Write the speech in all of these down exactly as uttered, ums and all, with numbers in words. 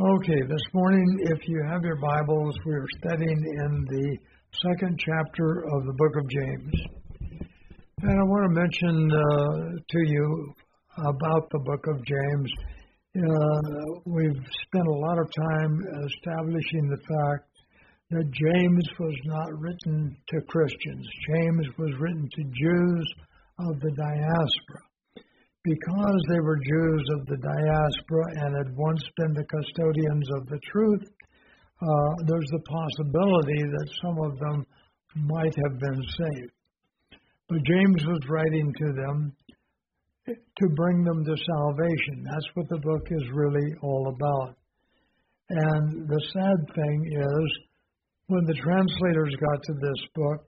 Okay, this morning, if you have your Bibles, we are studying in the second chapter of the book of James. And I want to mention uh, to you about the book of James. Uh, we've spent a lot of time establishing the fact that James was not written to Christians. James was written to Jews of the diaspora. Because they were Jews of the diaspora and had once been the custodians of the truth, uh, there's the possibility that some of them might have been saved. But James was writing to them to bring them to salvation. That's what the book is really all about. And the sad thing is, when the translators got to this book,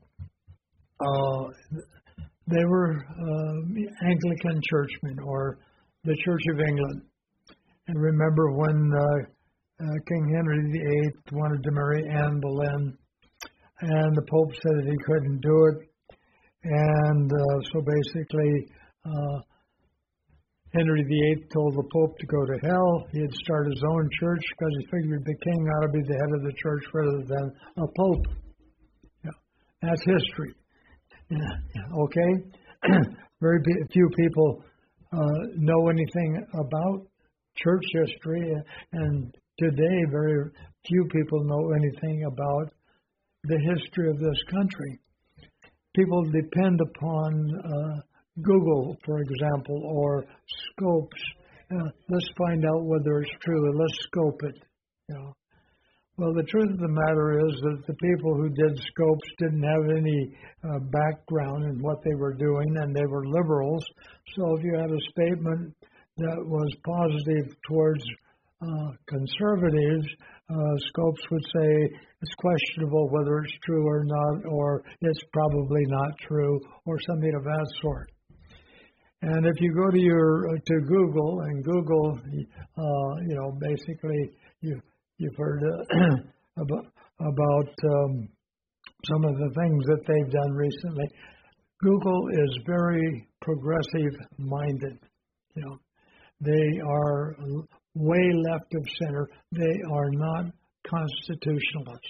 uh, they were uh, Anglican churchmen, or the Church of England. And remember when uh, uh, King Henry the Eighth wanted to marry Anne Boleyn, and the Pope said that he couldn't do it. And uh, so basically, uh, Henry the Eighth told the Pope to go to hell. He'd start his own church because he figured the king ought to be the head of the church rather than a pope. Yeah, that's history. Yeah, okay. Very few people uh, know anything about church history, and today very few people know anything about the history of this country. People depend upon uh, Google, for example, or Scopes. Uh, let's find out whether it's true, and let's scope it. You know. Well, the truth of the matter is that the people who did Scopes didn't have any uh, background in what they were doing, and they were liberals. So if you had a statement that was positive towards uh, conservatives, uh, Scopes would say it's questionable whether it's true or not, or it's probably not true, or something of that sort. And if you go to your uh, to Google and Google, uh, you know, basically you. You've heard uh, about, about um, some of the things that they've done recently. Google is very progressive-minded. You know, they are way left of center. They are not constitutionalists.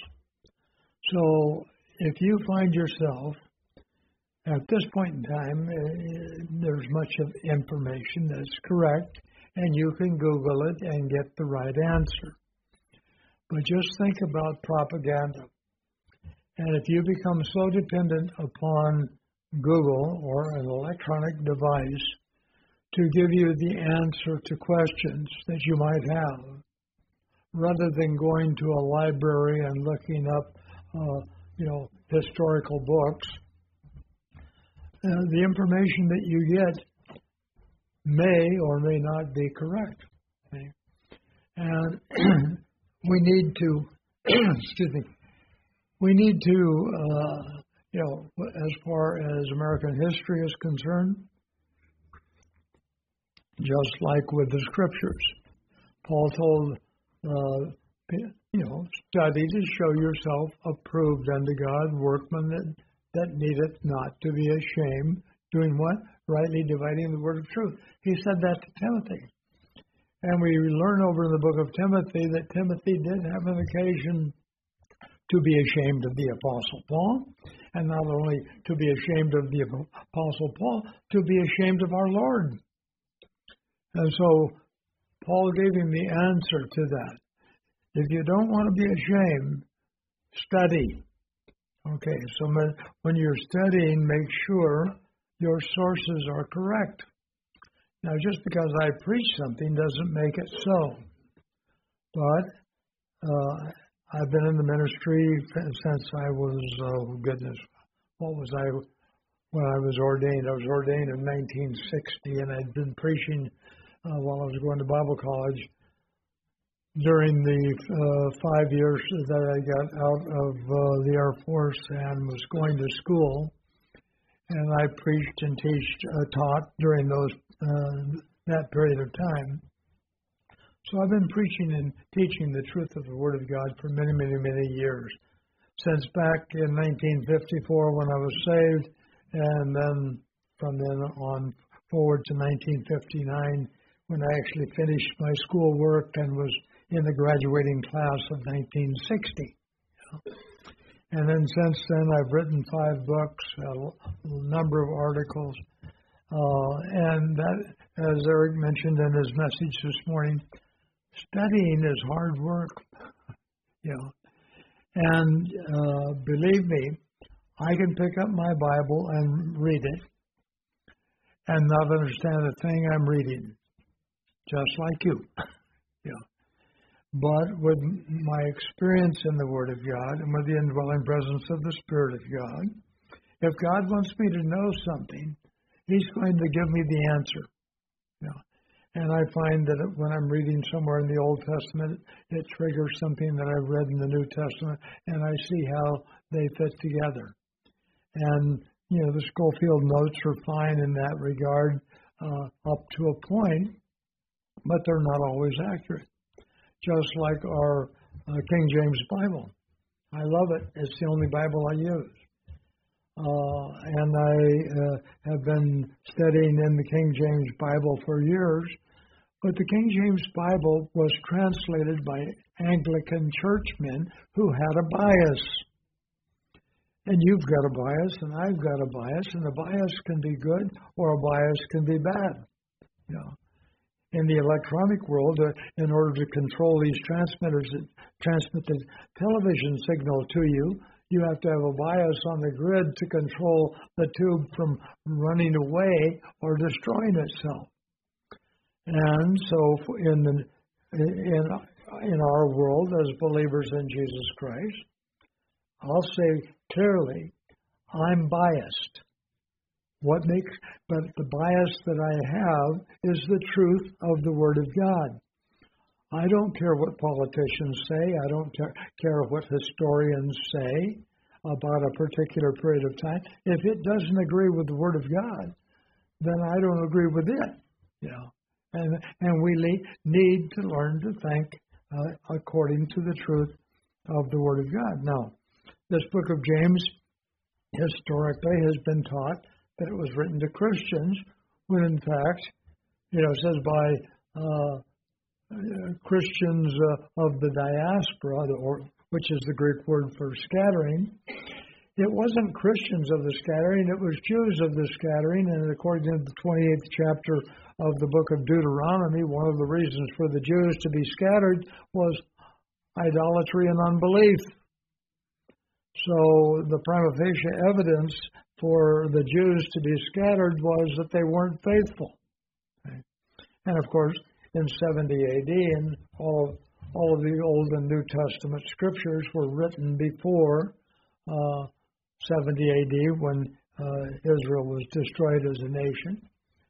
So if you find yourself at this point in time, uh, there's much of information that's correct, and you can Google it and get the right answer. But just think about propaganda. And if you become so dependent upon Google or an electronic device to give you the answer to questions that you might have, rather than going to a library and looking up, uh, you know, historical books, uh, the information that you get may or may not be correct. Okay? And we need to, excuse me, we need to, uh, you know, as far as American history is concerned, just like with the scriptures, Paul told, uh, you know, study to show yourself approved unto God, workman that, that needeth not to be ashamed, doing what? Rightly dividing the word of truth. He said that to Timothy. And we learn over in the book of Timothy that Timothy did have an occasion to be ashamed of the Apostle Paul, and not only to be ashamed of the Apostle Paul, to be ashamed of our Lord. And so Paul gave him the answer to that. If you don't want to be ashamed, study. Okay, so when you're studying, make sure your sources are correct. Now, just because I preach something doesn't make it so. But uh, I've been in the ministry since I was, oh goodness, what was I, when I was ordained? I was ordained in nineteen sixty, and I'd been preaching uh, while I was going to Bible college during the uh, five years that I got out of uh, the Air Force and was going to school. And I preached and teached, uh, taught during those uh, that period of time. So I've been preaching and teaching the truth of the Word of God for many, many, many years. Since back in nineteen fifty-four when I was saved, and then from then on forward to nineteen fifty-nine when I actually finished my schoolwork and was in the graduating class of nineteen sixty. And then since then, I've written five books, a number of articles, uh, and that, as Eric mentioned in his message this morning, studying is hard work, you know. And uh, believe me, I can pick up my Bible and read it and not understand a thing I'm reading, just like you. Yeah. But with my experience in the Word of God and with the indwelling presence of the Spirit of God, if God wants me to know something, He's going to give me the answer. Yeah. And I find that when I'm reading somewhere in the Old Testament, it triggers something that I've read in the New Testament, and I see how they fit together. And, you know, the Schofield notes are fine in that regard uh, up to a point, but they're not always accurate. Just like our uh, King James Bible. I love it. It's the only Bible I use. Uh, and I uh, have been studying in the King James Bible for years, but the King James Bible was translated by Anglican churchmen who had a bias. And you've got a bias, and I've got a bias, and a bias can be good or a bias can be bad. You know. In the electronic world, uh, in order to control these transmitters that transmit the television signal to you, you have to have a bias on the grid to control the tube from running away or destroying itself. And so in the, in, in our world as believers in Jesus Christ, I'll say clearly, I'm biased. What makes, but the bias that I have is the truth of the Word of God. I don't care what politicians say. I don't care what historians say about a particular period of time. If it doesn't agree with the Word of God, then I don't agree with it. You know, and and we need to learn to think uh, according to the truth of the Word of God. Now, this book of James historically has been taught that it was written to Christians, when in fact, you know, it says by uh, Christians uh, of the diaspora, or, which is the Greek word for scattering. It wasn't Christians of the scattering, it was Jews of the scattering, and according to the twenty-eighth chapter of the book of Deuteronomy, one of the reasons for the Jews to be scattered was idolatry and unbelief. So the prima facie evidence for the Jews to be scattered was that they weren't faithful. Okay. And of course, in seventy A D, and all, all of the Old and New Testament scriptures were written before uh, seventy A D when uh, Israel was destroyed as a nation.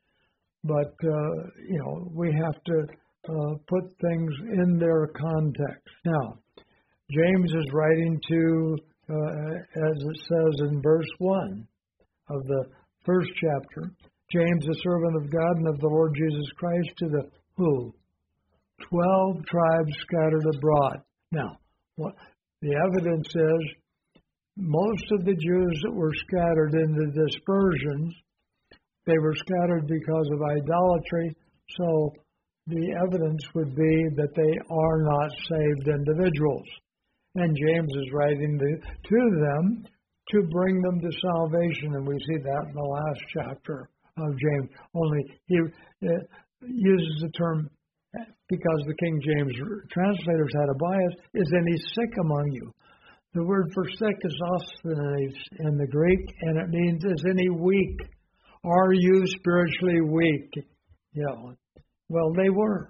But, uh, you know, we have to uh, put things in their context. Now, James is writing to, uh, as it says in verse one, of the first chapter, James, a servant of God and of the Lord Jesus Christ, to the who? Twelve tribes scattered abroad. Now, what the evidence is, most of the Jews that were scattered into dispersions, they were scattered because of idolatry, so the evidence would be that they are not saved individuals. And James is writing the, to them to bring them to salvation, and we see that in the last chapter of James. Only he uh, uses the term, because the King James translators had a bias, is any sick among you? The word for sick is asthenes in the Greek, and it means is any weak. Are you spiritually weak? You know, well, they were.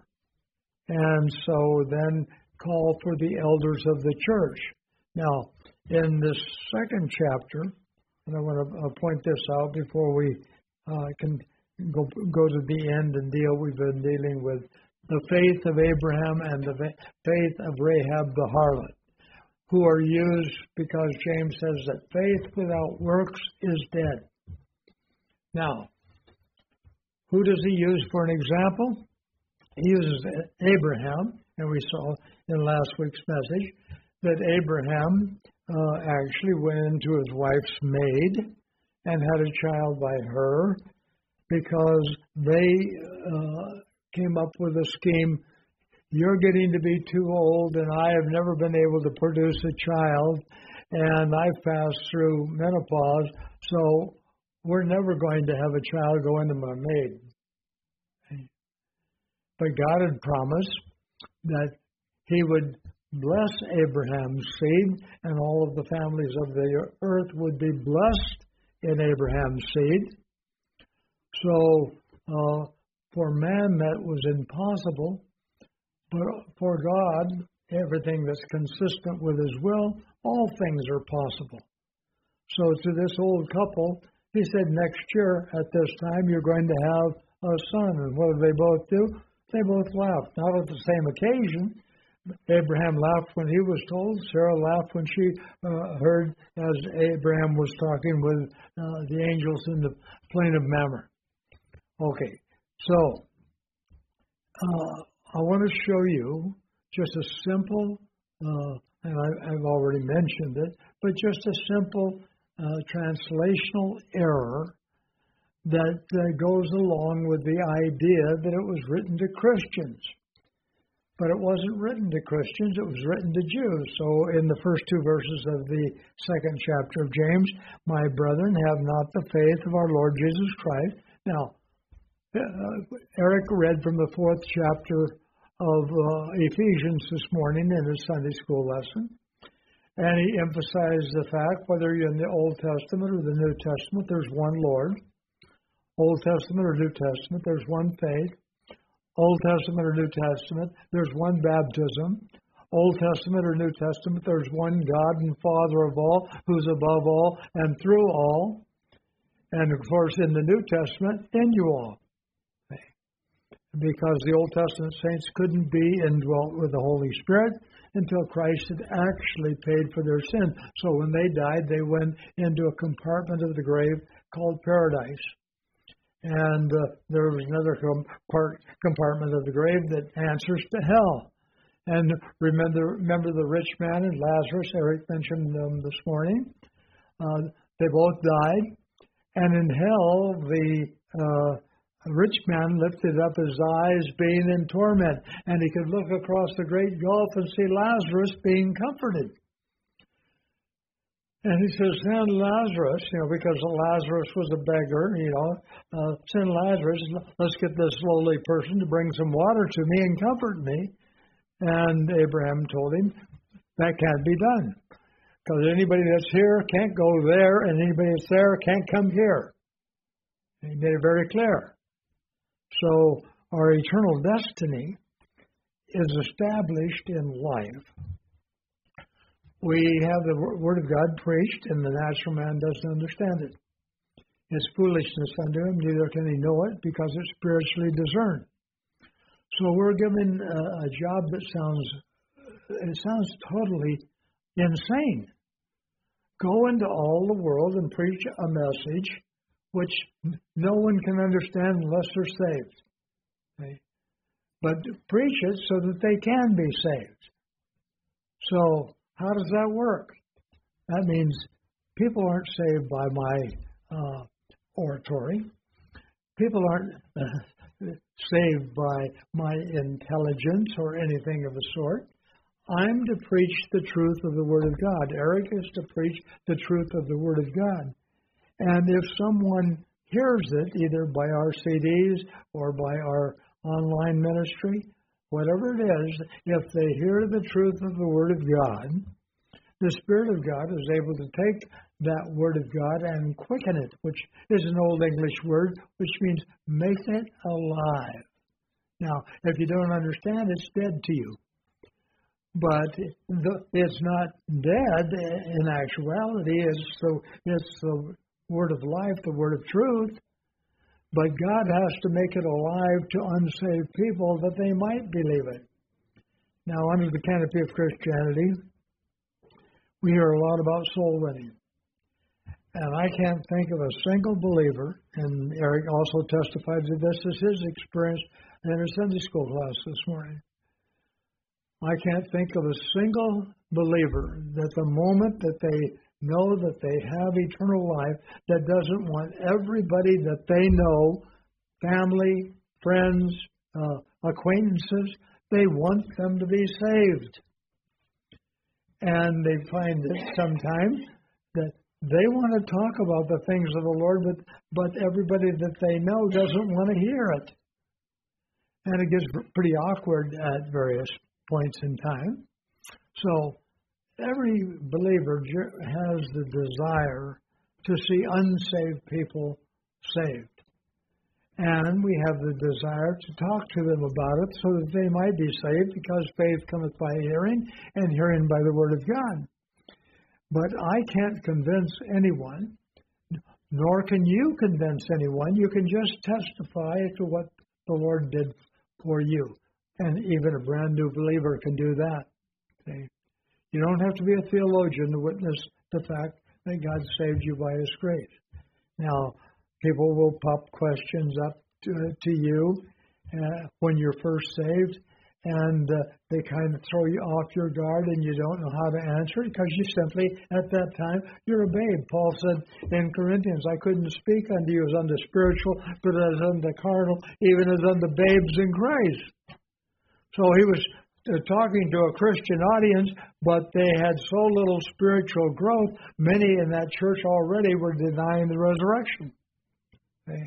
And so then call for the elders of the church. Now, in this second chapter, and I want to uh, point this out before we uh, can go, go to the end and deal, we've been dealing with the faith of Abraham and the faith of Rahab the harlot, who are used because James says that faith without works is dead. Now, who does he use for an example? He uses Abraham, and we saw in last week's message that Abraham uh, actually went into his wife's maid and had a child by her because they uh, came up with a scheme. you're getting to be too old, and I have never been able to produce a child, and I've passed through menopause, so we're never going to have a child go into my maid. But God had promised that He would bless Abraham's seed, and all of the families of the earth would be blessed in Abraham's seed. So uh, for man that was impossible, but for God, everything that's consistent with His will, all things are possible. So to this old couple, He said, next year at this time, you're going to have a son. And what did they both do? They both laughed. Not at the same occasion. Abraham laughed when he was told. Sarah laughed when she uh, heard as Abraham was talking with uh, the angels in the plain of Mamre. Okay, so uh, I want to show you just a simple, uh, and I, I've already mentioned it, but just a simple uh, translational error that uh, goes along with the idea that it was written to Christians. But it wasn't written to Christians, it was written to Jews. So in the first two verses of the second chapter of James, my brethren, have not the faith of our Lord Jesus Christ. Now, uh, Eric read from the fourth chapter of uh, Ephesians this morning in his Sunday school lesson. And he emphasized the fact, whether you're in the Old Testament or the New Testament, there's one Lord. Old Testament or New Testament, there's one faith. Old Testament or New Testament, there's one baptism. Old Testament or New Testament, there's one God and Father of all, who's above all and through all. And of course, in the New Testament, in you all. Because the Old Testament saints couldn't be indwelt with the Holy Spirit until Christ had actually paid for their sin. So when they died, they went into a compartment of the grave called paradise. And uh, there was another compart- compartment of the grave that answers to hell. And remember, remember the rich man and Lazarus, Eric mentioned them this morning. Uh, they both died. And in hell, the uh, rich man lifted up his eyes being in torment. And he could look across the great gulf and see Lazarus being comforted. And he says, send Lazarus, you know, because Lazarus was a beggar, you know, uh, send Lazarus, let's get this lowly person to bring some water to me and comfort me. And Abraham told him, that can't be done, because anybody that's here can't go there, and anybody that's there can't come here. And he made it very clear. So our eternal destiny is established in life. We have the Word of God preached, and the natural man doesn't understand it. It's foolishness unto him, neither can he know it, because it's spiritually discerned. So we're given a, a job that sounds, it sounds totally insane. Go into all the world and preach a message which no one can understand unless they're saved. Okay? But preach it so that they can be saved. So how does that work? That means people aren't saved by my uh, oratory. People aren't uh, saved by my intelligence or anything of the sort. I'm to preach the truth of the Word of God. Eric is to preach the truth of the Word of God. And if someone hears it, either by our C Ds or by our online ministry, whatever it is, if they hear the truth of the Word of God, the Spirit of God is able to take that Word of God and quicken it, which is an Old English word, which means make it alive. Now, if you don't understand, it's dead to you. But the, it's not dead in actuality. It's the, it's the Word of life, the Word of truth. But God has to make it alive to unsaved people that they might believe it. Now, under the canopy of Christianity, we hear a lot about soul winning. And I can't think of a single believer, and Eric also testified to this as his experience in a Sunday school class this morning. I can't think of a single believer that the moment that they know that they have eternal life, that doesn't want everybody that they know, family, friends, uh, acquaintances, They want them to be saved. And they find that sometimes that they want to talk about the things of the Lord, but, but everybody that they know doesn't want to hear it. And it gets pretty awkward at various points in time. So every believer has the desire to see unsaved people saved. And we have the desire to talk to them about it so that they might be saved, because faith cometh by hearing, and hearing by the word of God. But I can't convince anyone, nor can you convince anyone. You can just testify to what the Lord did for you. And even a brand new believer can do that. Okay? You don't have to be a theologian to witness the fact that God saved you by His grace. Now, people will pop questions up to, to you uh, when you're first saved, and uh, they kind of throw you off your guard, and you don't know how to answer it because you simply, at that time, you're a babe. Paul said in Corinthians, I couldn't speak unto you as unto spiritual, but as unto carnal, even as unto babes in Christ. So he was uh, talking to a Christian audience, but they had so little spiritual growth, many in that church already were denying the resurrection. Okay.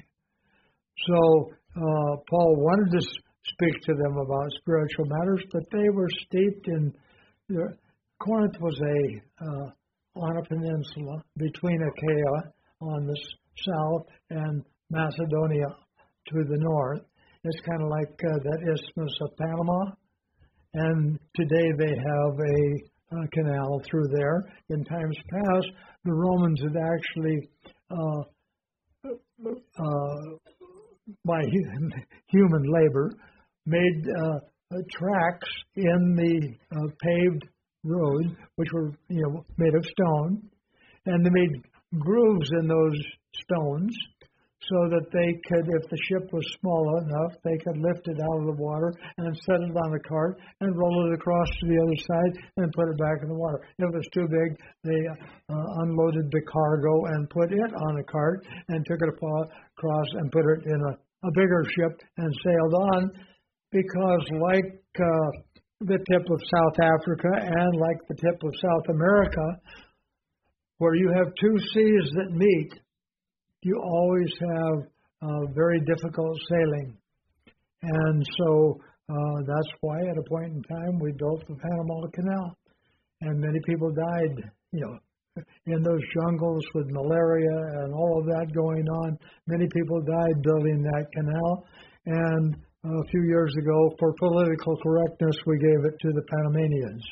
So uh, Paul wanted to speak to them about spiritual matters, but they were steeped in. Uh, Corinth was a uh, on a peninsula between Achaia on the south and Macedonia to the north. It's kind of like uh, that Isthmus of Panama, and today they have a, a canal through there. In times past, the Romans had actually uh, Uh, by human labor, made uh, uh, tracks in the uh, paved road, which were, you know, made of stone, and they made grooves in those stones so that they could, if the ship was small enough, they could lift it out of the water and set it on a cart and roll it across to the other side and put it back in the water. If it was too big, they uh, unloaded the cargo and put it on a cart and took it across and put it in a, a bigger ship and sailed on, because like uh, the tip of South Africa and like the tip of South America, where you have two seas that meet, you always have uh, very difficult sailing. And so uh, that's why at a point in time we built the Panama Canal. And many people died, you know, in those jungles with malaria and all of that going on. Many people died building that canal. And a few years ago, for political correctness, we gave it to the Panamanians.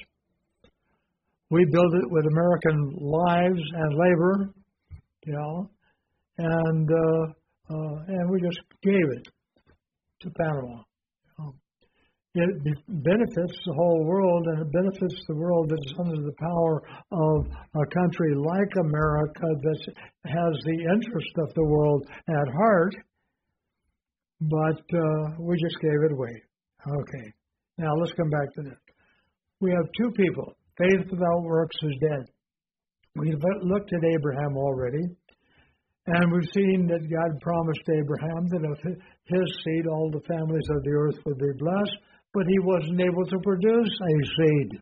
We built it with American lives and labor, you know, and uh, uh, and we just gave it to Panama. Um, it be- benefits the whole world, and it benefits the world that's under the power of a country like America that has the interest of the world at heart, but uh, we just gave it away. Okay, now let's come back to this. We have two people. Faith without works is dead. We've looked at Abraham already. And we've seen that God promised Abraham that of his seed all the families of the earth would be blessed, but he wasn't able to produce a seed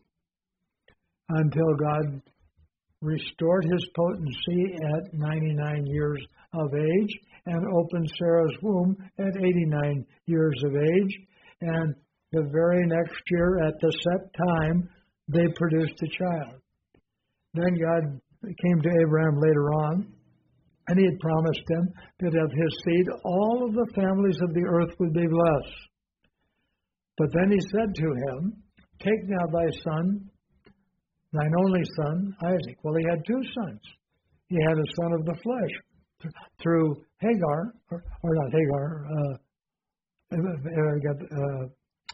until God restored his potency at ninety-nine years of age and opened Sarah's womb at eighty-nine years of age. And the very next year at the set time, they produced a child. Then God came to Abraham later on, and he had promised him that of his seed all of the families of the earth would be blessed. But then he said to him, take now thy son, thine only son, Isaac. Well, he had two sons. He had a son of the flesh th- through Hagar, or, or not Hagar, uh, I got, uh,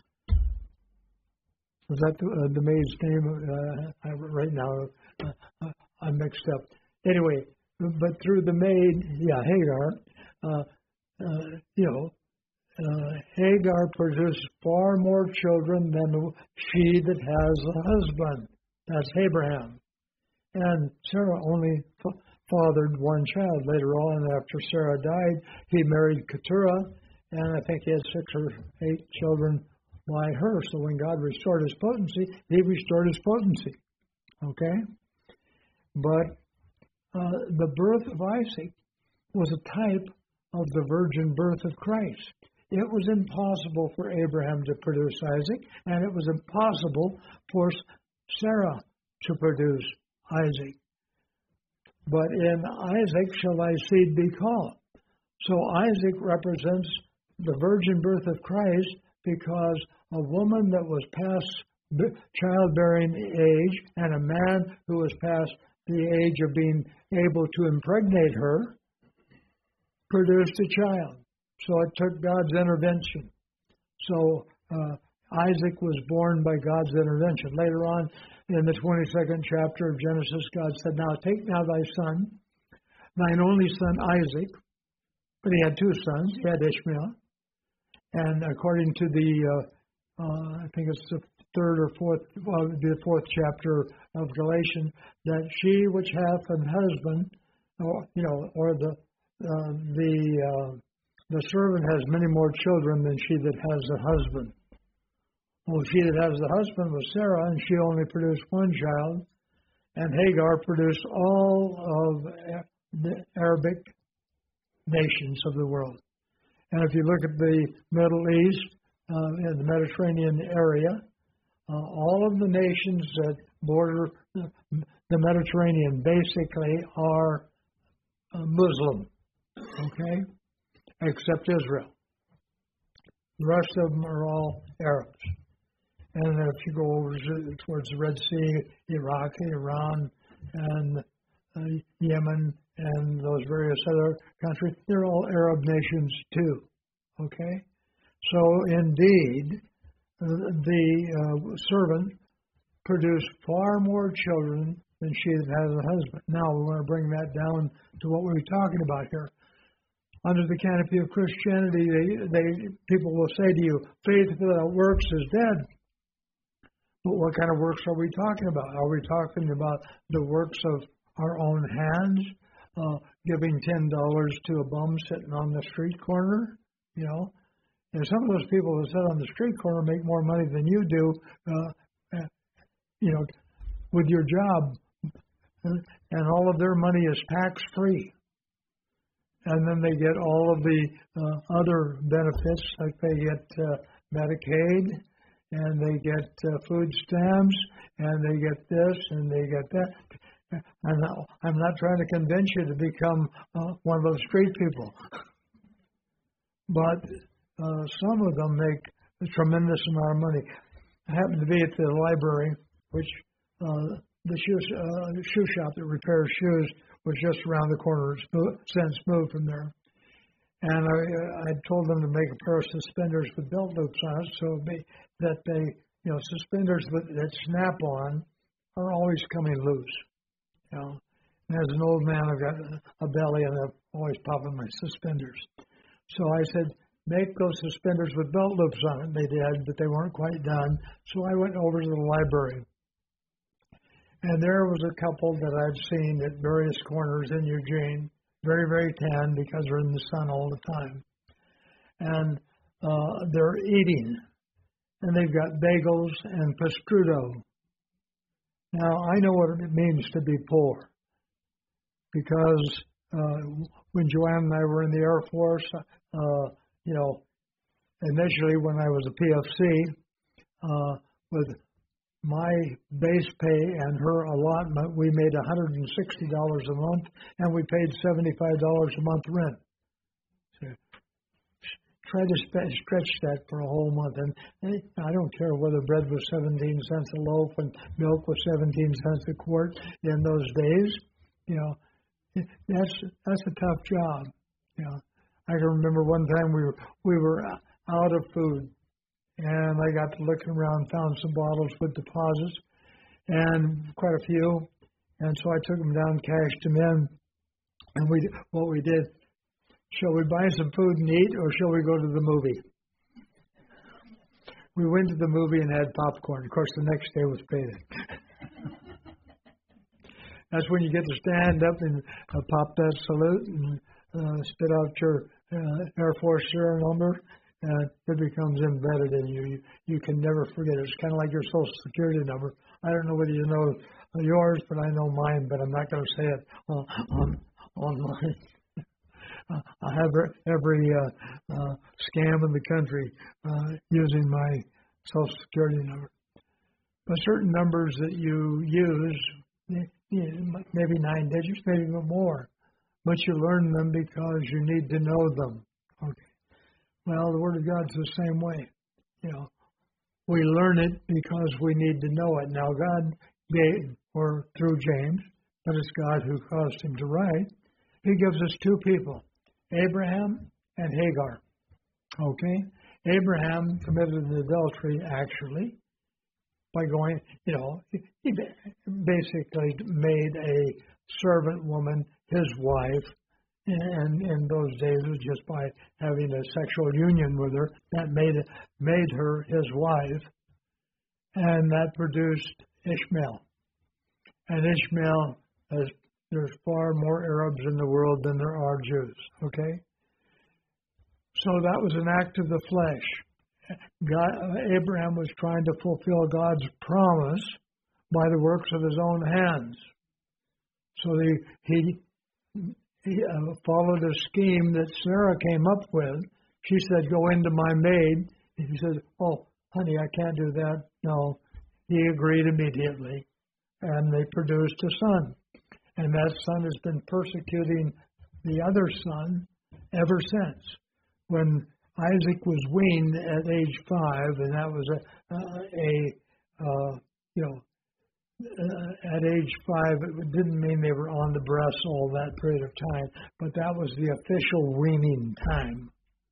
was that the, uh, the maid's name? Uh, I, right now, uh, I'm mixed up. Anyway, but through the maid, yeah, Hagar, uh, uh, you know, uh, Hagar produced far more children than the, she that has a husband. That's Abraham. And Sarah only f- fathered one child. Later on, after Sarah died, he married Keturah, and I think he had six or eight children by her. So when God restored his potency, he restored his potency. Okay? But uh, the birth of Isaac was a type of the virgin birth of Christ. It was impossible for Abraham to produce Isaac, and it was impossible for Sarah to produce Isaac. But in Isaac shall thy seed be called. So Isaac represents the virgin birth of Christ because a woman that was past childbearing age and a man who was past the age of being able to impregnate her produced a child. So it took God's intervention. So uh, Isaac was born by God's intervention. Later on in the twenty-second chapter of Genesis, God said, now take now thy son, thine only son Isaac. But he had two sons. He had Ishmael. And according to the, uh, uh, I think it's the third or fourth, well, the fourth chapter of Galatians, that she which hath an husband, or, you know, or the, uh, the, uh, the servant has many more children than she that has a husband. Well, she that has the husband was Sarah, and she only produced one child, and Hagar produced all of the Arabic nations of the world. And if you look at the Middle East, uh, in the Mediterranean area, uh, all of the nations that border the Mediterranean basically are uh, Muslim, okay, except Israel. The rest of them are all Arabs. And then if you go over towards the Red Sea, Iraq, Iran, and uh, Yemen, and those various other countries, they're all Arab nations too. Okay? So indeed, uh, the uh, servant produced far more children than she that has a husband. Now we want to bring that down to what we're talking about here. Under the canopy of Christianity, they, they people will say to you, faith without works is dead. But what kind of works are we talking about? Are we talking about the works of our own hands, uh, giving ten dollars to a bum sitting on the street corner? You know, and some of those people who sit on the street corner make more money than you do, uh, you know, with your job, and all of their money is tax-free. And then they get all of the uh, other benefits, like they get uh, Medicaid, and they get uh, food stamps, and they get this, and they get that. I'm not, I'm not trying to convince you to become uh, one of those street people. But uh, some of them make a tremendous amount of money. I happened to be at the library, which uh, the shoe, uh, shoe shop that repairs shoes was just around the corner, since moved from there. And I, I told them to make a pair of suspenders with belt loops on it, so that they, you know, suspenders that, that snap on are always coming loose. You know, and as an old man, I've got a belly, and I'm always popping my suspenders. So I said, make those suspenders with belt loops on it. They did, but they weren't quite done. So I went over to the library. And there was a couple that I've seen at various corners in Eugene, very, very tan because they're in the sun all the time. And uh, they're eating. And they've got bagels and prosciutto. Now, I know what it means to be poor. Because uh, when Joanne and I were in the Air Force, uh, you know, initially when I was a P F C, uh, with my base pay and her allotment, we made one hundred sixty dollars a month, and we paid seventy-five dollars a month rent. So try to spe- stretch that for a whole month. And, and I don't care whether bread was seventeen cents a loaf and milk was seventeen cents a quart in those days. You know, that's that's a tough job. You know, I can remember one time we were we were out of food. And I got to looking around, found some bottles with deposits, and quite a few. And so I took them down, cashed them in. And we, what we did, shall we buy some food and eat, or shall we go to the movie? We went to the movie and had popcorn. Of course, the next day was payday. That's when you get to stand up and uh, pop that salute and uh, spit out your uh, Air Force serial number and it becomes embedded in you. You, you can never forget it. It's kind of like your Social Security number. I don't know whether you know yours, but I know mine, but I'm not going to say it on, on, online. I have every uh, uh, scam in the country uh, using my Social Security number. But certain numbers that you use, maybe nine digits, maybe even more, but you learn them because you need to know them. Okay. Well, the Word of God's the same way. You know, we learn it because we need to know it. Now, God gave, or through James, but it's God who caused him to write. He gives us two people, Abraham and Hagar. Okay? Abraham committed an adultery, actually, by going, you know, he basically made a servant woman his wife, and in those days it was just by having a sexual union with her that made it, made her his wife, and that produced Ishmael. And Ishmael, has, there's far more Arabs in the world than there are Jews, okay? So that was an act of the flesh. God, Abraham was trying to fulfill God's promise by the works of his own hands. So he, he, he uh, followed a scheme that Sarah came up with. She said, go into my maid. And he said, oh, honey, I can't do that. No. He agreed immediately, and they produced a son. And that son has been persecuting the other son ever since. When Isaac was weaned at age five, and that was a, uh, a uh, you know, uh, at age five, it didn't mean they were on the breast all that period of time, but that was the official weaning time.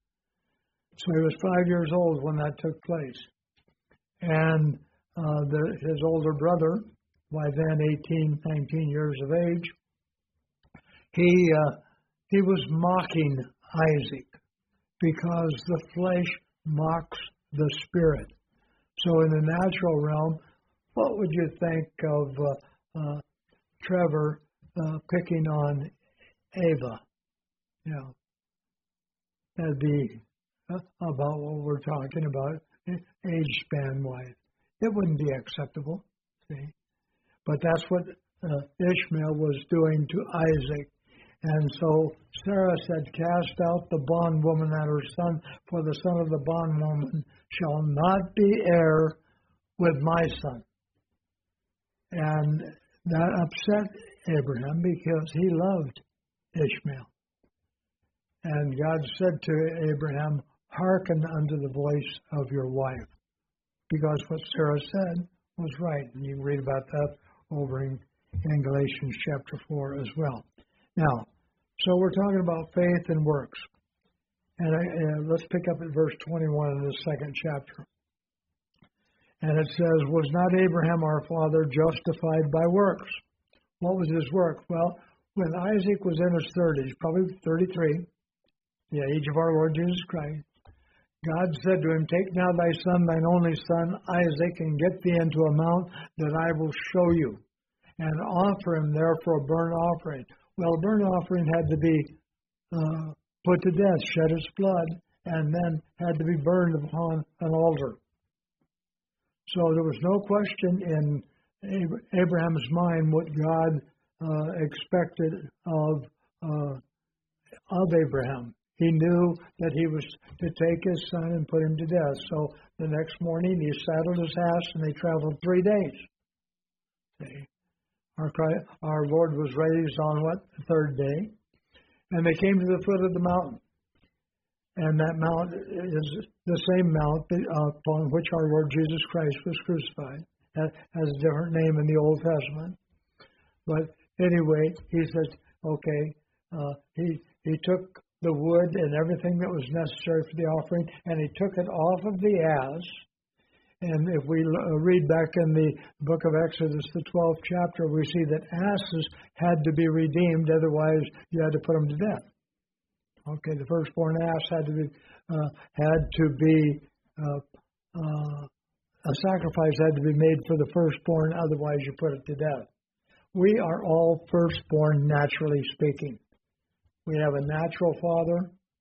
So he was five years old when that took place. And uh, the, his older brother, by then eighteen, nineteen years of age, he uh, he was mocking Isaac, because the flesh mocks the spirit. So in the natural realm, what would you think of uh, uh, Trevor uh, picking on Ava? You know, that'd be uh, about what we're talking about, age span-wise. It wouldn't be acceptable, see? But that's what uh, Ishmael was doing to Isaac. And so Sarah said, cast out the bondwoman and her son, for the son of the bondwoman shall not be heir with my son. And that upset Abraham because he loved Ishmael. And God said to Abraham, hearken unto the voice of your wife, because what Sarah said was right. And you can read about that over in, in Galatians chapter four as well. Now, so we're talking about faith and works. And I, uh, let's pick up at verse twenty-one in the second chapter. And it says, was not Abraham our father justified by works? What was his work? Well, when Isaac was in his thirties, probably thirty-three, the age of our Lord Jesus Christ, God said to him, take now thy son, thine only son, Isaac, and get thee into a mount that I will show you, and offer him there for a burnt offering. Well, a burnt offering had to be uh, put to death, shed its blood, and then had to be burned upon an altar. So there was no question in Abraham's mind what God uh, expected of uh, of Abraham. He knew that he was to take his son and put him to death. So the next morning he saddled his ass and they traveled three days. See? Our, our Lord was raised on what? The third day. And they came to the foot of the mountain. And that mount is the same mount upon which our Lord Jesus Christ was crucified. That has a different name in the Old Testament. But anyway, he said, okay, uh, he, he took the wood and everything that was necessary for the offering, and he took it off of the ass. And if we read back in the book of Exodus, the twelfth chapter, we see that asses had to be redeemed, otherwise you had to put them to death. Okay, the firstborn ass had to be, uh, had to be uh, uh, a sacrifice had to be made for the firstborn, otherwise you put it to death. We are all firstborn, naturally speaking. We have a natural father,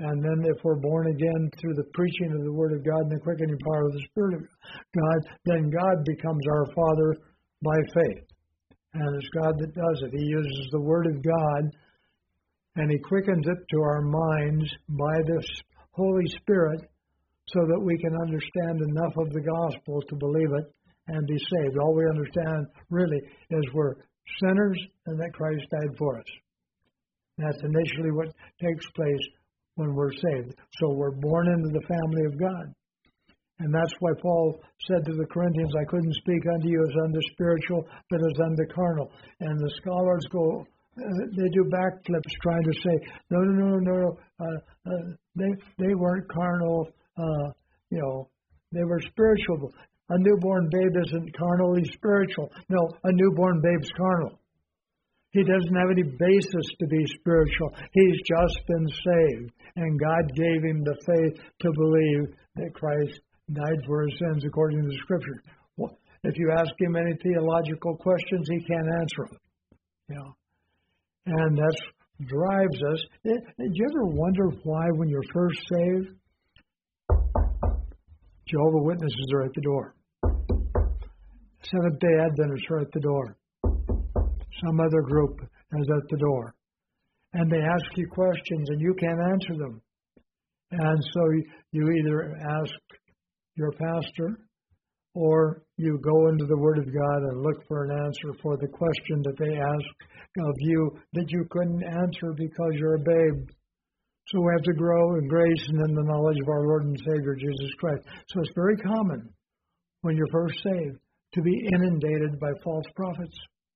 And then if we're born again through the preaching of the Word of God and the quickening power of the Spirit of God, then God becomes our Father by faith. And it's God that does it. He uses the Word of God, and He quickens it to our minds by the Holy Spirit so that we can understand enough of the gospel to believe it and be saved. All we understand really is we're sinners and that Christ died for us. That's initially what takes place when we're saved. So we're born into the family of God. And that's why Paul said to the Corinthians, I couldn't speak unto you as unto spiritual, but as unto carnal. And the scholars go, uh, they do backflips trying to say, no, no, no, no, no. Uh, uh, they, they weren't carnal, uh, you know, they were spiritual. A newborn babe isn't carnal, he's spiritual. No, a newborn babe's carnal. He doesn't have any basis to be spiritual. He's just been saved. And God gave him the faith to believe that Christ died for his sins according to the Scripture. Well, if you ask him any theological questions, he can't answer them. You know, and that drives us. Did you ever wonder why when you're first saved, Jehovah's Witnesses are at the door? Seventh-day Adventists are at the door. Some other group is at the door. And they ask you questions and you can't answer them. And so you either ask your pastor or you go into the Word of God and look for an answer for the question that they ask of you that you couldn't answer because you're a babe. So we have to grow in grace and in the knowledge of our Lord and Savior, Jesus Christ. So it's very common when you're first saved to be inundated by false prophets.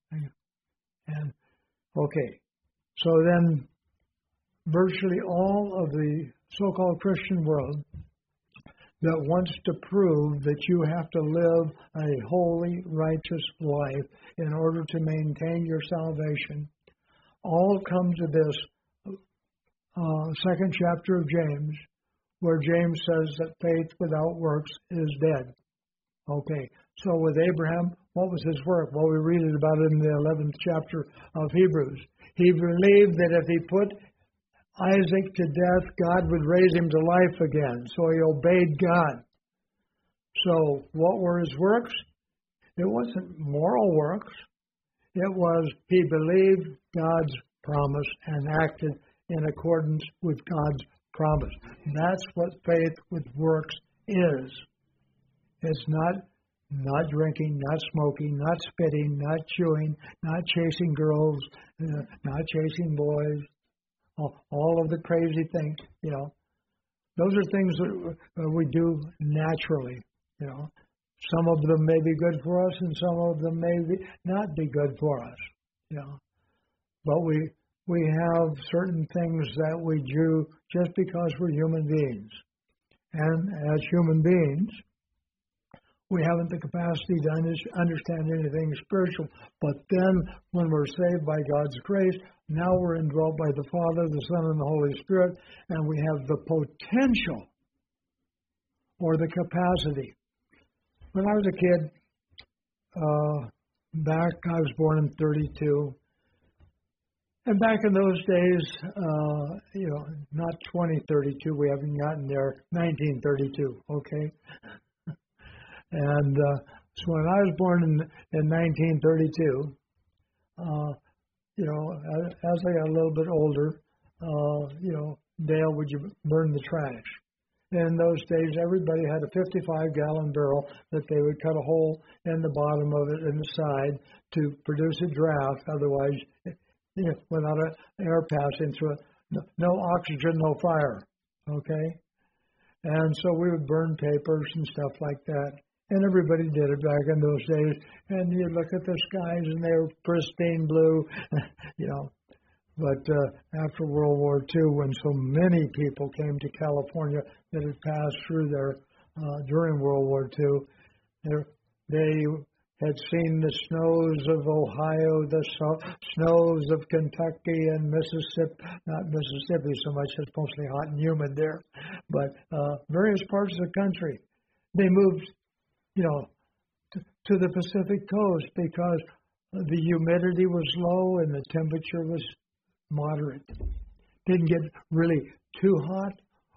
And, okay, so then virtually all of the so-called Christian world that wants to prove that you have to live a holy, righteous life in order to maintain your salvation, all come to this uh, second chapter of James, where James says that faith without works is dead. Okay, so with Abraham, what was his work? Well, we read it about it in the eleventh chapter of Hebrews. He believed that if he put Isaac to death, God would raise him to life again. So he obeyed God. So what were his works? It wasn't moral works. It was he believed God's promise and acted in accordance with God's promise. That's what faith with works is. It's not not drinking, not smoking, not spitting, not chewing, not chasing girls, uh, not chasing boys, all, all of the crazy things, you know. Those are things that uh, we do naturally, you know. Some of them may be good for us and some of them may be not be good for us, you know. But we we have certain things that we do just because we're human beings. And as human beings, we haven't the capacity to understand anything spiritual. But then when we're saved by God's grace, now we're indwelt by the Father, the Son, and the Holy Spirit, and we have the potential or the capacity. When I was a kid, uh, back, I was born in thirty-two, and back in those days, uh, you know, not twenty thirty-two, we haven't gotten there, nineteen thirty-two, okay? And uh, so when I was born in, in nineteen thirty-two, uh, you know, as, as I got a little bit older, uh, you know, Dale, would you burn the trash? And in those days, everybody had a fifty-five gallon barrel that they would cut a hole in the bottom of it and the side to produce a draft. Otherwise, you know, without a, air passing through it, no, no oxygen, no fire. Okay? And so we would burn papers and stuff like that. And everybody did it back in those days. And you look at the skies and they were pristine blue, you know. But uh, after World War Two, when so many people came to California that had passed through there uh, during World War Two, they had seen the snows of Ohio, the so- snows of Kentucky and Mississippi, not Mississippi so much, it's mostly hot and humid there, but uh, various parts of the country. They moved, you know, to, to the Pacific coast because the humidity was low and the temperature was moderate. Didn't get really too hot,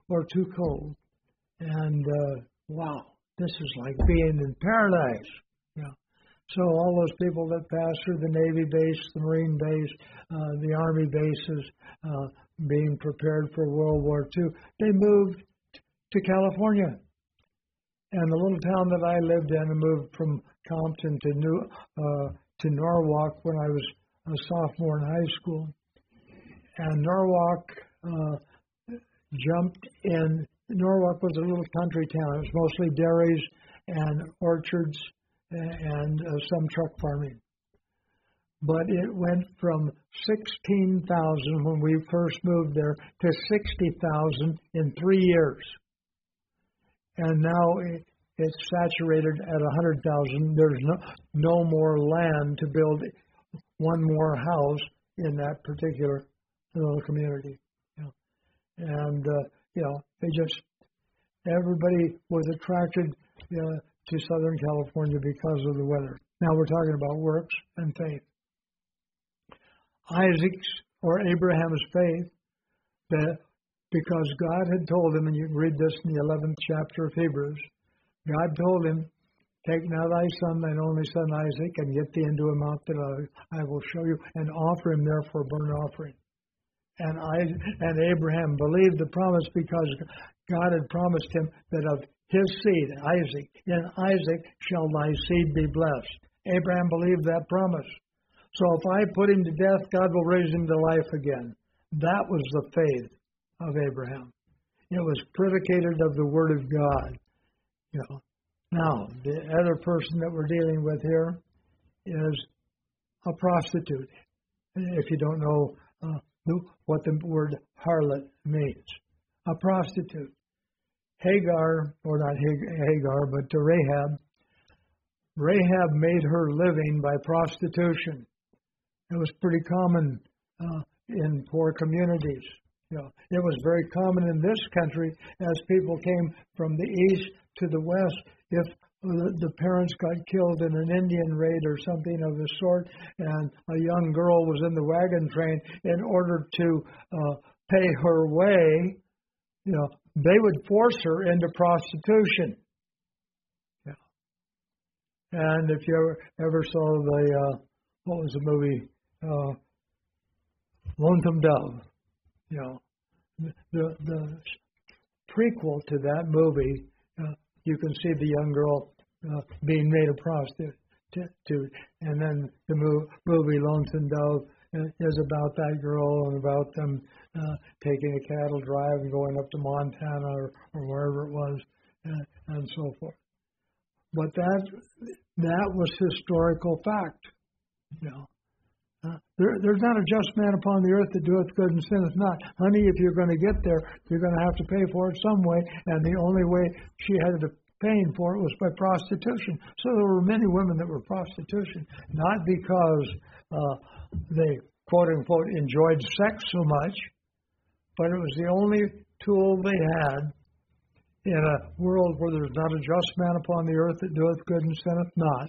or too cold. And uh, wow, this is like being in paradise. You know. So all those people that passed through the Navy base, the Marine base, uh, the Army bases, uh, being prepared for World War Two, they moved to California. And the little town that I lived in, I moved from Compton to New uh, to Norwalk when I was a sophomore in high school. And Norwalk uh, jumped in. Norwalk was a little country town. It was mostly dairies and orchards and uh, some truck farming. But it went from sixteen thousand when we first moved there to sixty thousand in three years. And now it, it's saturated at one hundred thousand. There's no, no more land to build one more house in that particular little community. You know. And, uh, you know, they just, everybody was attracted uh, to Southern California because of the weather. Now we're talking about works and faith. Isaac's or Abraham's faith, that because God had told him, and you can read this in the eleventh chapter of Hebrews, God told him, take now thy son, thine only son Isaac, and get thee into a mount that I, I will show you, and offer him there for a burnt offering. And I and Abraham believed the promise because God had promised him that of his seed, Isaac, in Isaac shall thy seed be blessed. Abraham believed that promise. So if I put him to death, God will raise him to life again. That was the faith of Abraham. It was predicated of the Word of God. You know. Now, the other person that we're dealing with here is a prostitute. If you don't know uh, what the word harlot means. A prostitute. Hagar, or not Hagar, but to Rahab. Rahab made her living by prostitution. It was pretty common uh, in poor communities. You know, it was very common in this country as people came from the east to the west. If the parents got killed in an Indian raid or something of the sort, and a young girl was in the wagon train, in order to uh, pay her way, you know, they would force her into prostitution. Yeah. And if you ever, ever saw the, uh, what was the movie, uh, Lonesome Dove, you know, the the prequel to that movie, uh, you can see the young girl uh, being made a prostitute, and then the movie Lonesome Dove is about that girl and about them uh, taking a cattle drive and going up to Montana or, or wherever it was, uh, and so forth. But that that was historical fact, you know. Uh, there, there's not a just man upon the earth that doeth good and sinneth not. Honey, if you're going to get there, you're going to have to pay for it some way, and the only way she had to paying for it was by prostitution. So there were many women that were prostitution, not because uh, they, quote-unquote, enjoyed sex so much, but it was the only tool they had in a world where there's not a just man upon the earth that doeth good and sinneth not,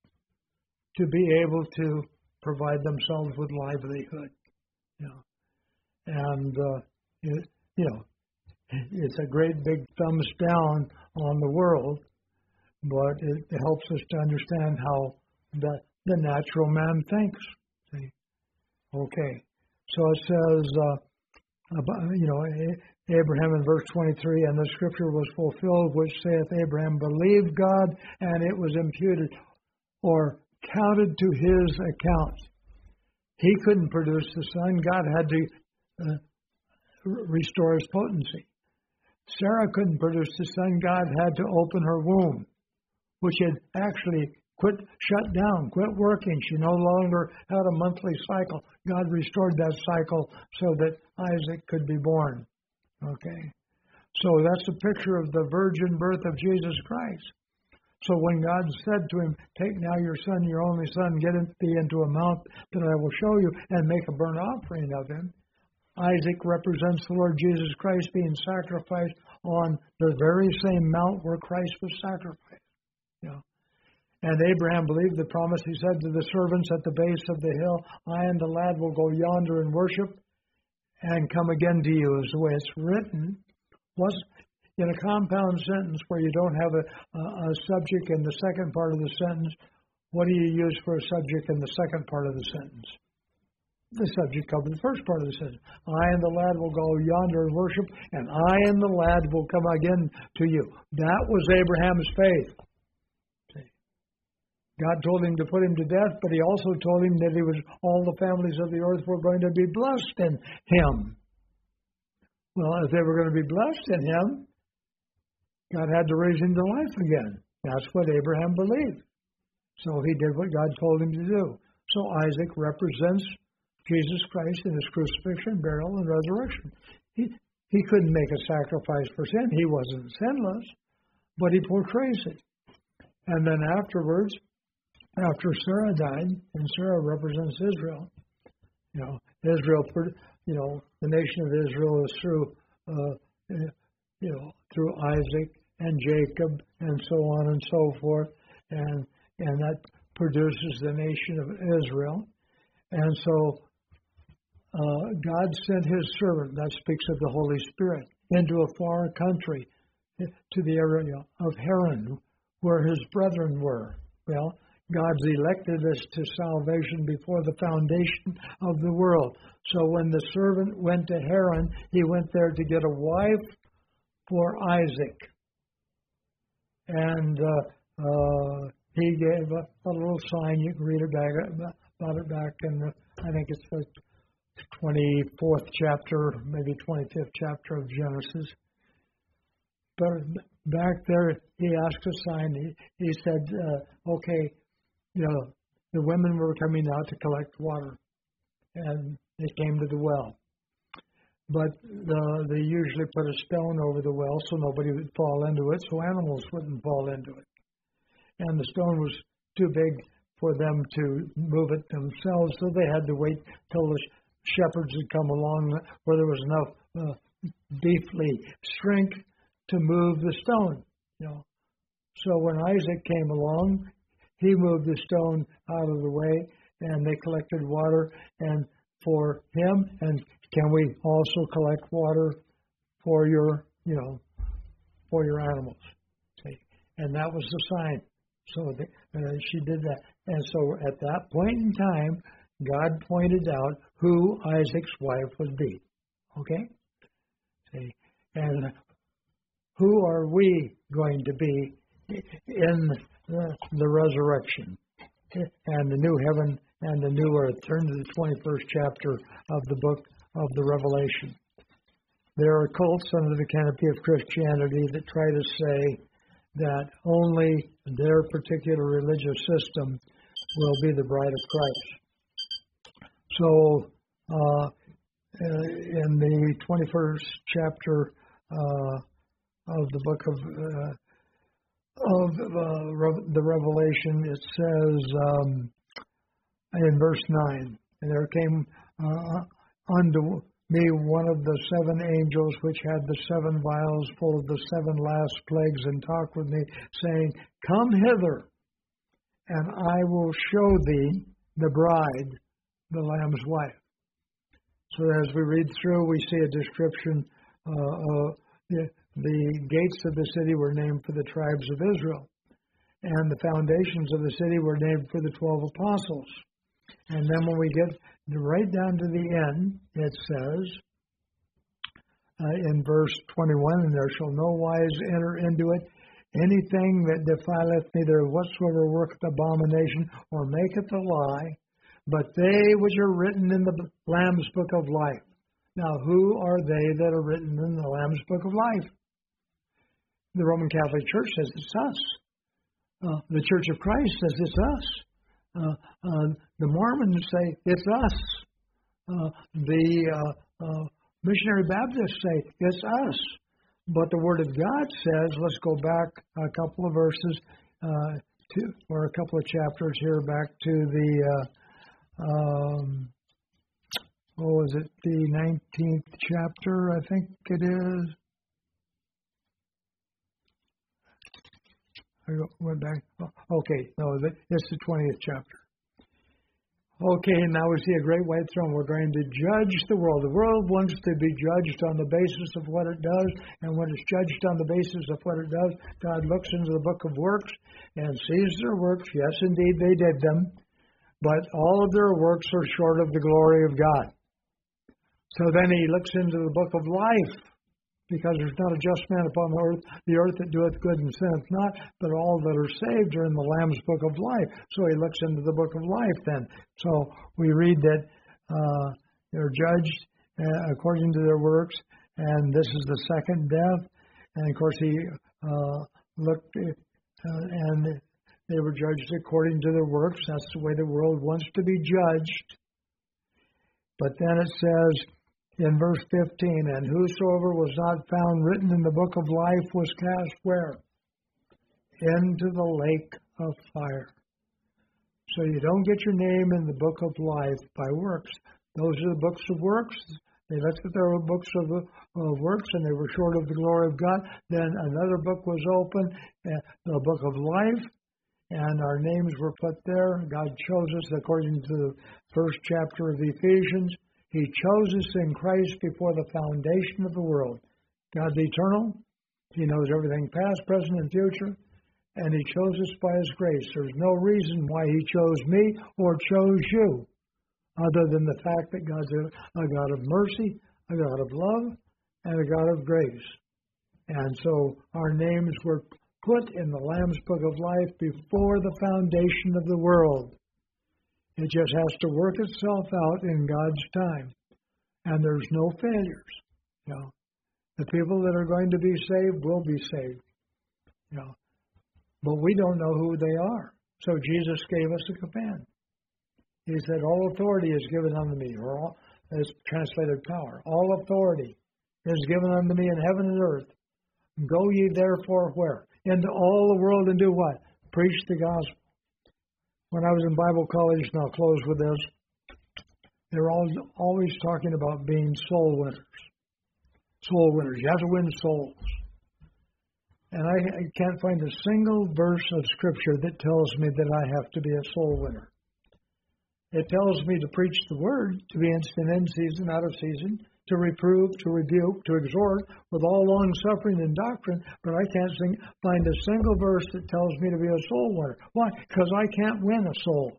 to be able to provide themselves with livelihood. You know. And, uh, it, you know, it's a great big thumbs down on the world, but it helps us to understand how the, the natural man thinks. See? Okay. So it says, uh, about, you know, Abraham in verse twenty-three, and the scripture was fulfilled, which saith, Abraham believed God, and it was imputed, or counted to his account. He couldn't produce the son. God had to uh, restore his potency. Sarah couldn't produce the son. God had to open her womb, which had actually quit, shut down, quit working. She no longer had a monthly cycle. God restored that cycle so that Isaac could be born. Okay? So that's a picture of the virgin birth of Jesus Christ. So when God said to him, take now your son, your only son, get thee into a mount that I will show you, and make a burnt offering of him, Isaac represents the Lord Jesus Christ being sacrificed on the very same mount where Christ was sacrificed. You know. And Abraham believed the promise. He said to the servants at the base of the hill, I and the lad will go yonder and worship and come again to you, is the way it's written. Was in a compound sentence where you don't have a, a, a subject in the second part of the sentence, what do you use for a subject in the second part of the sentence? The subject of the first part of the sentence. I and the lad will go yonder and worship, and I and the lad will come again to you. That was Abraham's faith. See? God told him to put him to death, but he also told him that he was all the families of the earth were going to be blessed in him. Well, if they were going to be blessed in him, God had to raise him to life again. That's what Abraham believed. So he did what God told him to do. So Isaac represents Jesus Christ in his crucifixion, burial, and resurrection. He, he couldn't make a sacrifice for sin. He wasn't sinless, but he portrays it. And then afterwards, after Sarah died, and Sarah represents Israel, you know, Israel, you know, the nation of Israel is through, uh, you know, through Isaac and Jacob and so on and so forth, and and that produces the nation of Israel. And so uh, God sent his servant, that speaks of the Holy Spirit, into a far country, to the area of Haran, where his brethren were. Well, God's elected us to salvation before the foundation of the world. So when the servant went to Haran, he went there to get a wife for Isaac. And uh, uh, he gave a, a little sign. You can read it back about it back in the, I think it's the twenty-fourth chapter, maybe twenty-fifth chapter of Genesis. But back there, he asked a sign. He, he said, uh, okay, you know, the women were coming out to collect water, and they came to the well. But the, they usually put a stone over the well so nobody would fall into it, so animals wouldn't fall into it. And the stone was too big for them to move it themselves, so they had to wait till the shepherds had come along where there was enough uh, beefly strength to move the stone. You know. So when Isaac came along, he moved the stone out of the way, and they collected water. And for him, and can we also collect water for your, you know, for your animals? See? And that was the sign. So the, uh, she did that. And so at that point in time, God pointed out who Isaac's wife would be. Okay? See? And who are we going to be in the, the resurrection and the new heaven and the new earth? Turn to the twenty-first chapter of the book of the Revelation. There are cults under the canopy of Christianity that try to say that only their particular religious system will be the bride of Christ. So, uh, in the twenty-first chapter uh, of the book of uh, of uh, Re- the Revelation, it says um, in verse nine, and there came uh, unto me one of the seven angels which had the seven vials full of the seven last plagues, and talked with me, saying, Come hither, and I will show thee the bride, the Lamb's wife. So as we read through, we see a description. Uh, uh, the, the gates of the city were named for the tribes of Israel, and the foundations of the city were named for the twelve apostles. And then when we get right down to the end, it says uh, in verse twenty-one, And there shall no wise enter into it anything that defileth, neither whatsoever worketh abomination, or maketh a lie, but they which are written in the Lamb's book of life. Now, who are they that are written in the Lamb's book of life? The Roman Catholic Church says it's us. Uh, the Church of Christ says it's us. Uh, uh, the Mormons say it's us. Uh, the uh, uh, Missionary Baptists say it's us. But the Word of God says, let's go back a couple of verses, uh, to, or a couple of chapters here, back to the, uh, um, what was it, the nineteenth chapter, I think it is. I went back. Okay, no, it's the twentieth chapter. Okay, now we see a great white throne. We're going to judge the world. The world wants to be judged on the basis of what it does, and when it's judged on the basis of what it does, God looks into the book of works and sees their works. Yes, indeed, they did them, but all of their works are short of the glory of God. So then he looks into the book of life, because there's not a just man upon the earth, the earth that doeth good and sinneth not, but all that are saved are in the Lamb's book of life. So he looks into the book of life then. So we read that uh, they're judged uh, according to their works, and this is the second death. And of course he uh, looked, uh, and they were judged according to their works. That's the way the world wants to be judged. But then it says, in verse fifteen, and whosoever was not found written in the book of life was cast where? Into the lake of fire. So you don't get your name in the book of life by works. Those are the books of works. They looked at their books of, of works, and they were short of the glory of God. Then another book was opened, the book of life, and our names were put there. God chose us according to the first chapter of Ephesians. He chose us in Christ before the foundation of the world. God's eternal. He knows everything past, present, and future. And he chose us by his grace. There's no reason why he chose me or chose you, other than the fact that God's a, a God of mercy, a God of love, and a God of grace. And so our names were put in the Lamb's Book of Life before the foundation of the world. It just has to work itself out in God's time. And there's no failures. You know, the people that are going to be saved will be saved. You know, but we don't know who they are. So Jesus gave us a command. He said, all authority is given unto me, or all, is translated power. All authority is given unto me in heaven and earth. Go ye therefore where? Into all the world and do what? Preach the gospel. When I was in Bible college, and I'll close with this, they were all, always talking about being soul winners. Soul winners. You have to win souls. And I, I can't find a single verse of Scripture that tells me that I have to be a soul winner. It tells me to preach the Word, to be instant in season, out of season, to reprove, to rebuke, to exhort, with all long-suffering and doctrine, but I can't sing, find a single verse that tells me to be a soul winner. Why? Because I can't win a soul.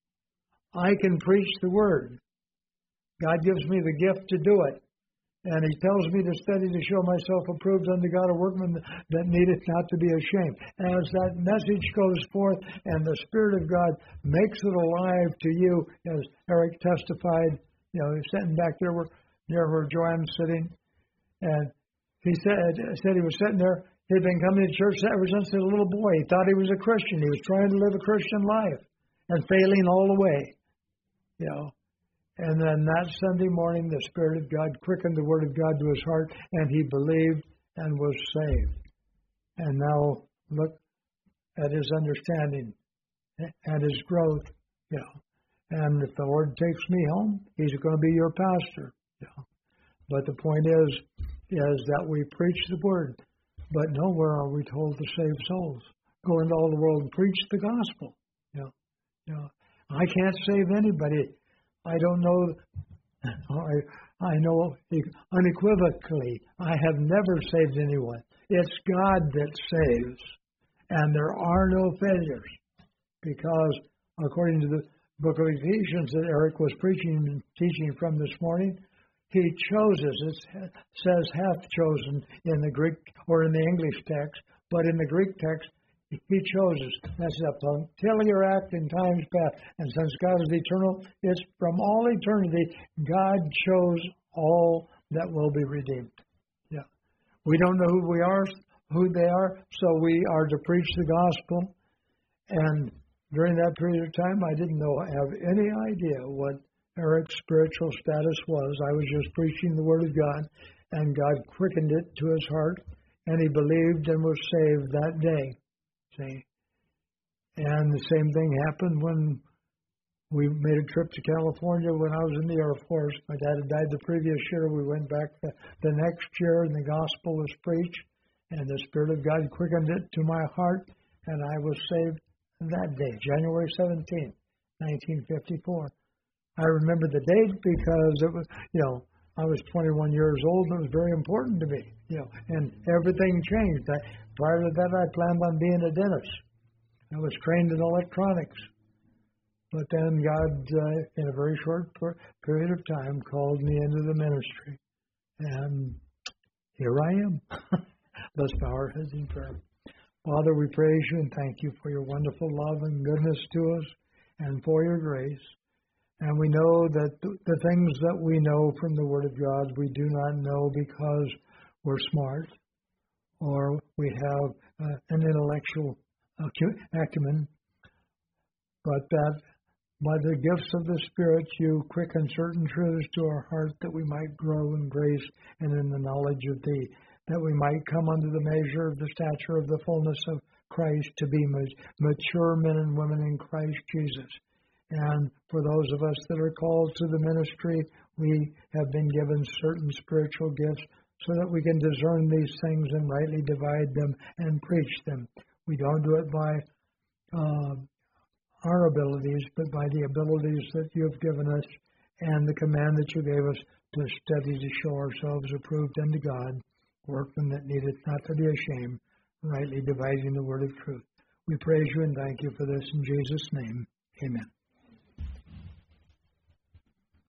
I can preach the Word. God gives me the gift to do it. And he tells me to study to show myself approved unto God, a workman that needeth not to be ashamed. As that message goes forth and the Spirit of God makes it alive to you, as Eric testified, you know, sitting back there where, near where Joanne's sitting, and he said, said he was sitting there. He'd been coming to church ever since he was a little boy. He thought he was a Christian. He was trying to live a Christian life and failing all the way, you know. And then that Sunday morning, the Spirit of God quickened the Word of God to his heart, and he believed and was saved. And now look at his understanding and his growth, you know. And if the Lord takes me home, he's going to be your pastor, you know. But the point is, is that we preach the Word, but nowhere are we told to save souls. Go into all the world and preach the gospel, you know. You know, I can't save anybody. I don't know, I, I know unequivocally, I have never saved anyone. It's God that saves, and there are no failures, because according to the book of Ephesians that Eric was preaching and teaching from this morning, he chose us. It says hath chosen in the Greek or in the English text, but in the Greek text, he chose us. That's up until your act in times past. And since God is eternal, it's from all eternity, God chose all that will be redeemed. Yeah. We don't know who we are, who they are, so we are to preach the gospel. And during that period of time, I didn't know, have any idea what Eric's spiritual status was. I was just preaching the Word of God, and God quickened it to his heart, and he believed and was saved that day. See? And the same thing happened when we made a trip to California when I was in the Air Force. My dad had died the previous year. We went back the, the next year, and the gospel was preached, and the Spirit of God quickened it to my heart, and I was saved that day, January seventeenth, nineteen fifty-four. I remember the date because it was, you know, I was twenty-one years old and it was very important to me, you know, and everything changed. I, prior to that, I planned on being a dentist. I was trained in electronics. But then God, uh, in a very short per- period of time, called me into the ministry. And here I am. Thus power has in prayer. Father, we praise you and thank you for your wonderful love and goodness to us and for your grace. And we know that the things that we know from the Word of God, we do not know because we're smart or we have uh, an intellectual acumen, but that by the gifts of the Spirit, you quicken certain truths to our heart that we might grow in grace and in the knowledge of thee, that we might come under the measure of the stature of the fullness of Christ to be mature men and women in Christ Jesus. And for those of us that are called to the ministry, we have been given certain spiritual gifts so that we can discern these things and rightly divide them and preach them. We don't do it by uh, our abilities, but by the abilities that you have given us and the command that you gave us to study to show ourselves approved unto God, workmen that needeth not to be ashamed, rightly dividing the word of truth. We praise you and thank you for this in Jesus' name. Amen.